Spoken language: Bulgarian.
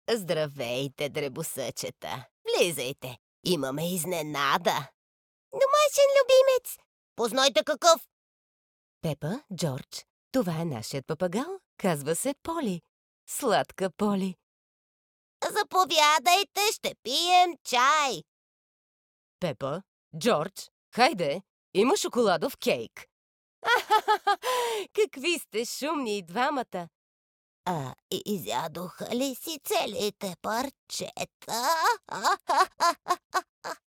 Здравейте, дребосъчета! Влизайте! Имаме изненада! Домашен любимец! Познайте какъв! Пепа, Джордж, това е нашият папагал. Казва се Поли. Сладка Поли. Заповядайте, ще пием чай! Пепа, Джордж, хайде! Има шоколадов кейк. Ахахаха! Какви сте шумни и двамата! Изядоха ли си целите парчета?